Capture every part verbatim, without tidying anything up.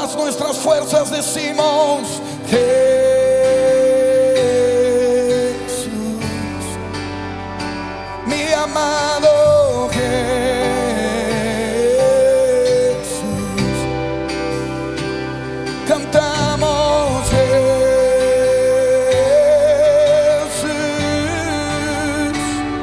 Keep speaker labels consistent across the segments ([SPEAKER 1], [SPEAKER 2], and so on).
[SPEAKER 1] todas nuestras fuerzas decimos Jesús, mi amado Jesús. Cantamos Jesús,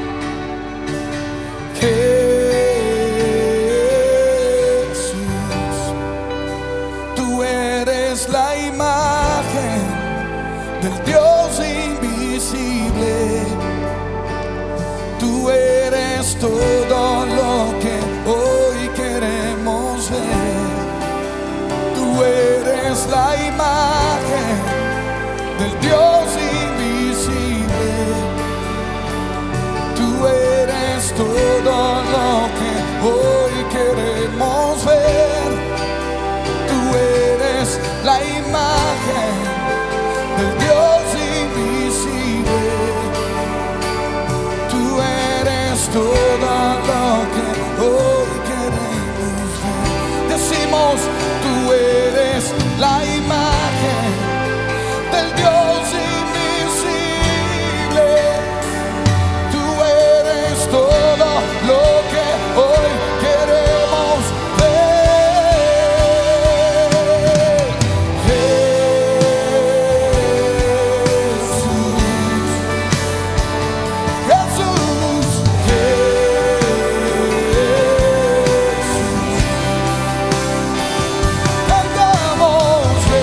[SPEAKER 1] Jesús. Tú eres la imagen del Dios invisible. Tú eres todo lo que hoy queremos ver. Tú eres la imagen del Dios invisible. Tú eres todo lo que hoy queremos ver. Tú eres la imagen del Dios invisible. Tú eres todo lo que hoy queremos ver. Decimos, tú eres la imagen del Dios invisible. Tú eres todo lo que hoy queremos ver. Jesús, Jesús, Jesús. Cantamos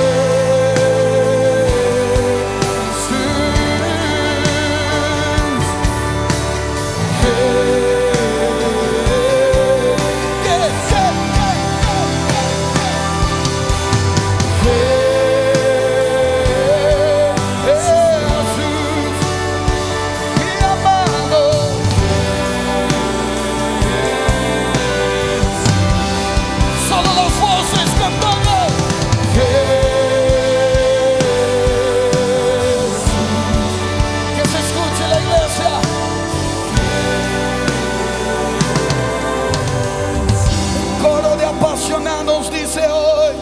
[SPEAKER 1] nos dice hoy,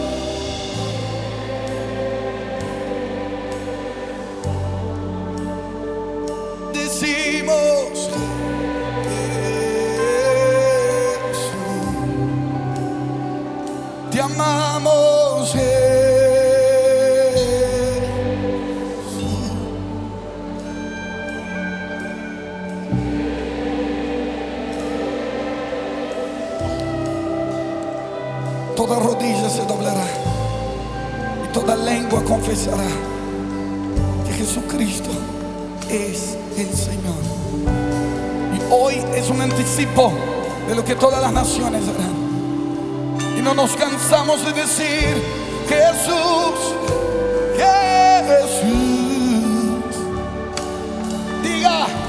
[SPEAKER 1] decimos Jesús, te amamos Jesús. Toda rodilla se doblará y toda lengua confesará que Jesucristo es el Señor. Y hoy es un anticipo de lo que todas las naciones harán. Y no nos cansamos de decir Jesús, Jesús. Diga